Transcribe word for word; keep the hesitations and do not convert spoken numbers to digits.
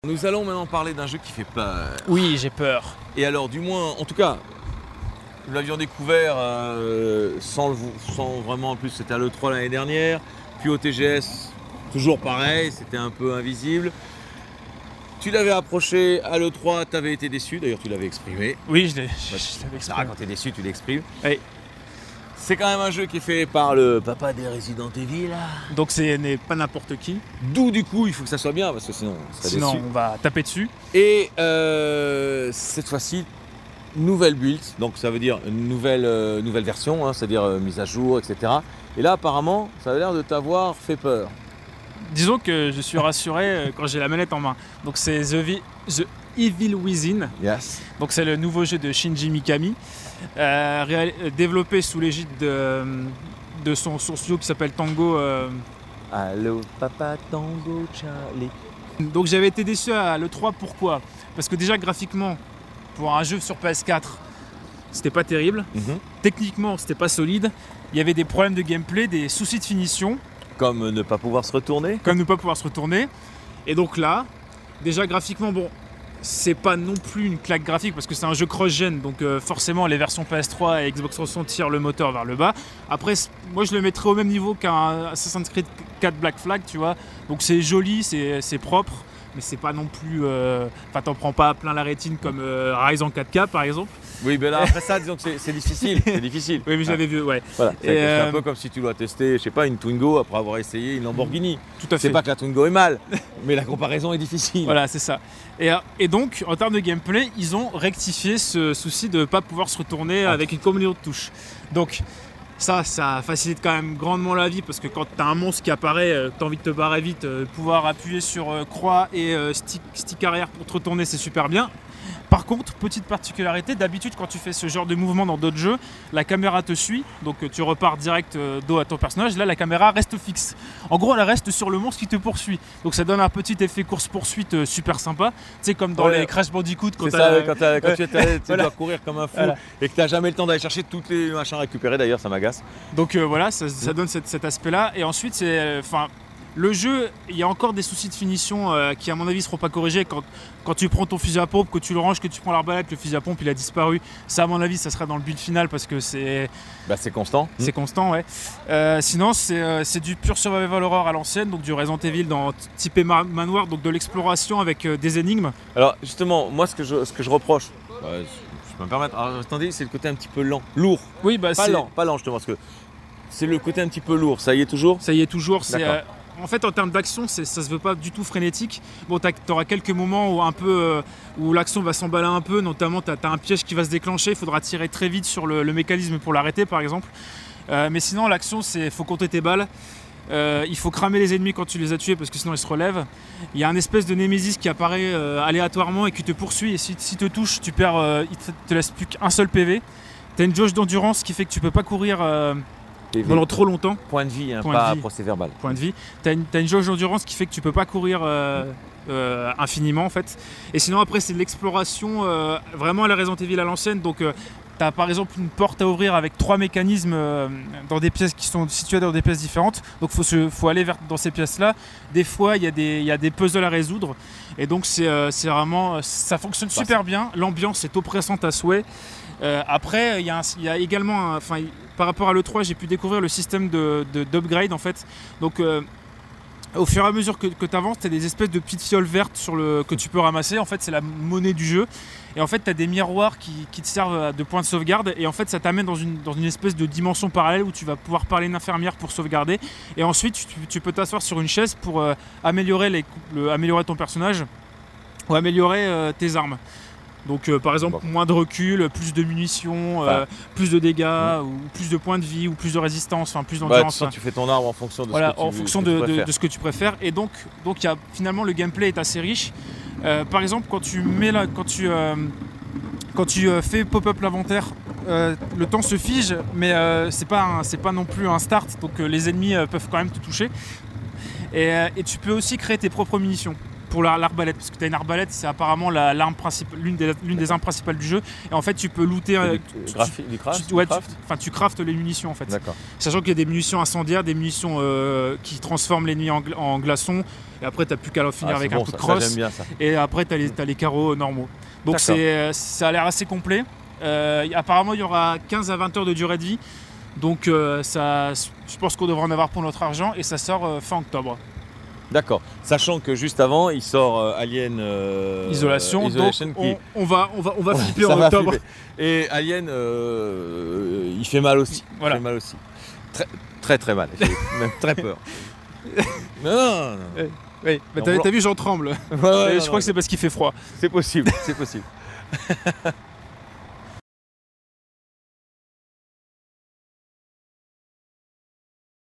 Nous allons maintenant parler d'un jeu qui fait peur. Oui, j'ai peur. Et alors, du moins, en tout cas, nous l'avions découvert euh, sans, le, sans vraiment, en plus, c'était à l'E trois l'année dernière. Puis au T G S, toujours pareil, c'était un peu invisible. Tu l'avais approché à l'E trois, tu avais été déçu, d'ailleurs tu l'avais exprimé. Oui, je l'ai Bah, je l'avais C'est exprimé. rare, quand tu es déçu, tu l'exprimes. Oui. C'est quand même un jeu qui est fait par le papa des Resident Evil. Donc ce n'est pas n'importe qui, D'où du coup, il faut que ça soit bien, parce que sinon on serait sinon déçu. on va taper dessus. Et euh, cette fois-ci, nouvelle build, donc ça veut dire une nouvelle, euh, nouvelle version, hein, c'est-à-dire euh, mise à jour, et cetera. Et là, apparemment, ça a l'air de t'avoir fait peur. Disons que je suis rassuré euh, quand j'ai la manette en main. Donc c'est The, Vi- The Evil Within, Yes. donc c'est le nouveau jeu de Shinji Mikami, euh, réal- euh, développé sous l'égide de, de son, son studio qui s'appelle Tango. euh. Allô, papa Tango Charlie. Donc j'avais été déçu à l'E trois, pourquoi ? Parce que déjà graphiquement, pour un jeu sur P S quatre, c'était pas terrible. Mhm. Techniquement, c'était pas solide. Il y avait des problèmes de gameplay, des soucis de finition, Comme ne pas pouvoir se retourner. comme ne pas pouvoir se retourner. Et donc là, déjà graphiquement, bon, c'est pas non plus une claque graphique parce que c'est un jeu cross-gen, donc euh, forcément les versions P S trois et Xbox trois cent soixante tirent le moteur vers le bas. Après, c- moi je le mettrais au même niveau qu'un Assassin's Creed quatre Black Flag, tu vois. Donc c'est joli, c'est c'est propre, mais c'est pas non plus. euh, Enfin, t'en prends pas à plein la rétine comme euh, Rise en quatre K par exemple. Oui, mais là, après ça, disons que c'est- c'est difficile. C'est difficile. Oui, mais je l'avais vu, ouais. Voilà. C'est Et, c'est un euh, peu comme si tu dois tester, je sais pas, une Twingo après avoir essayé une Lamborghini. Tout à fait. C'est pas que la Twingo est mal, mais la comparaison est difficile. Voilà, c'est ça. Et, euh, et donc, en termes de gameplay, ils ont rectifié ce souci de ne pas pouvoir se retourner Ah. avec une combinaison de touches. Donc, ça, ça facilite quand même grandement la vie parce que quand tu as un monstre qui apparaît, euh, tu as envie de te barrer vite, euh, pouvoir appuyer sur euh, croix et euh, stick, stick arrière pour te retourner, c'est super bien. Par contre, petite particularité, d'habitude quand tu fais ce genre de mouvement dans d'autres jeux, la caméra te suit, donc euh, tu repars direct euh, dos à ton personnage, là la caméra reste fixe. En gros, elle reste sur le monstre qui te poursuit. Donc ça donne un petit effet course-poursuite euh, super sympa. Tu sais, comme dans Ouais. les Crash Bandicoot quand C'est t'as- ça, ouais, quand, t'as- quand tu, t'as- tu Voilà. dois courir comme un fou Voilà. et que tu n'as jamais le temps d'aller chercher toutes les machins récupérés, d'ailleurs ça m'agace. Donc euh, voilà, ça, ça donne cet, cet aspect-là. Et ensuite, c'est, euh, enfin, le jeu, il y a encore des soucis de finition euh, qui, à mon avis, ne seront pas corrigés quand, quand tu prends ton fusil à pompe, que tu le ranges, que tu prends l'arbalète, le fusil à pompe, il a disparu. Ça, à mon avis, ça sera dans le build final parce que c'est, Bah, c'est constant. c'est constant, ouais. Euh, sinon, c'est, euh, c'est du pur survival horror à l'ancienne, donc du Resident Evil dans typé ma- manoir, donc de l'exploration avec euh, des énigmes. Alors justement, moi ce que je, ce que je reproche, bah, je peux me permettre, alors, attendez, c'est le côté un petit peu lent, lourd. Oui, bah Pas c'est, lent, pas lent justement, parce que c'est le côté un petit peu lourd, ça y est toujours. ça y est toujours. C'est, D'accord. euh, en fait, en termes d'action, c'est, ça se veut pas du tout frénétique. Bon, tu auras quelques moments où, un peu, euh, où l'action va s'emballer un peu, notamment tu as un piège qui va se déclencher, il faudra tirer très vite sur le, le mécanisme pour l'arrêter par exemple. Euh, mais sinon, l'action, c'est faut compter tes balles. Euh, il faut cramer les ennemis quand tu les as tués parce que sinon ils se relèvent. Il y a un espèce de Némésis qui apparaît euh, aléatoirement et qui te poursuit. Et si, si te touche, tu perds, euh, il te, te laisse plus qu'un seul P V. Tu as une jauge d'endurance qui fait que tu peux pas courir euh, P V. pendant trop longtemps. Point de vie, hein, Point de pas vie. procès verbal. Point de vie. Tu as une, t'as une jauge d'endurance qui fait que tu peux pas courir euh, euh, infiniment en fait. Et sinon après c'est de l'exploration euh, vraiment à la Resident Evil à l'ancienne. Donc tu as par exemple une porte à ouvrir avec trois mécanismes euh, dans des pièces qui sont situées dans des pièces différentes. Donc il faut, se- faut aller vers, dans ces pièces là. Des fois il y, a des- il y a des puzzles à résoudre. Et donc c'est euh, c'est vraiment, ça fonctionne Bah, super bien. L'ambiance est oppressante à souhait. Euh, après, il y, a un- il y a également, un- enfin, par rapport à l'E trois, j'ai pu découvrir le système de, de- d'upgrade en fait. Donc, euh, au fur et à mesure que, que tu avances, tu as des espèces de petites fioles vertes sur le, que tu peux ramasser. En fait, c'est la monnaie du jeu. Et en fait, tu as des miroirs qui, qui te servent de points de sauvegarde. Et en fait, ça t'amène dans une, dans une espèce de dimension parallèle où tu vas pouvoir parler à une infirmière pour sauvegarder. Et ensuite, tu, tu peux t'asseoir sur une chaise pour euh, améliorer, les, le- améliorer ton personnage ou améliorer euh, tes armes. Donc euh, par exemple Bon. moins de recul, plus de munitions, euh, plus de dégâts, ou plus de points de vie, ou plus de résistance, enfin plus Bah, d'endurance. tu, tu fais ton arbre en fonction de Voilà, ce que tu, en fonction ce que de, tu de- préfères. de ce que tu préfères. Et donc, donc il y a, finalement le gameplay est assez riche. Euh, par exemple quand tu mets la, quand tu, euh, quand tu euh, fais pop-up l'inventaire, euh, le temps se fige, mais euh, c'est pas, un- c'est pas non plus un start, donc euh, les ennemis euh, peuvent quand même te toucher. Et, euh, et tu peux aussi créer tes propres munitions. pour la- l'arbalète, parce que tu as une arbalète, c'est apparemment la- l'arme principale, l'une des, l'une des armes principales du jeu. Et en fait, tu peux looter. euh, Du, tu- graphi- du craft, tu- du ouais, tu- craft enfin, tu craftes les munitions en fait. D'accord. Sachant qu'il y a des munitions incendiaires, des munitions euh, qui transforment l'ennemi en, gla- en glaçons. Et après, tu n'as plus qu'à finir Ah, avec c'est un bon, coup de ça, ça, crosse. j'aime bien ça. Et après, tu as les, t'as les carreaux normaux. Donc D'accord. c'est, euh, ça a l'air assez complet. Euh, y- apparemment, il y aura quinze à vingt heures de durée de vie. Donc euh, ça, je pense qu'on devrait en avoir pour notre argent. Et ça sort euh, fin octobre. D'accord. Sachant que juste avant, il sort euh, Alien euh, Isolation. euh, Isolation donc qui- on, on va, on va, on va flipper ça en va octobre. flipper. Et Alien, euh, il fait mal aussi. Voilà. Il fait mal aussi. Très très, très mal. J'ai même très peur. Non, non, non. Oui, oui. Bah, Non, t'as, blanc. t'as vu, j'en tremble. Ouais, ouais, Et non, je non, crois que c'est parce qu'il fait froid. c'est possible, c'est possible.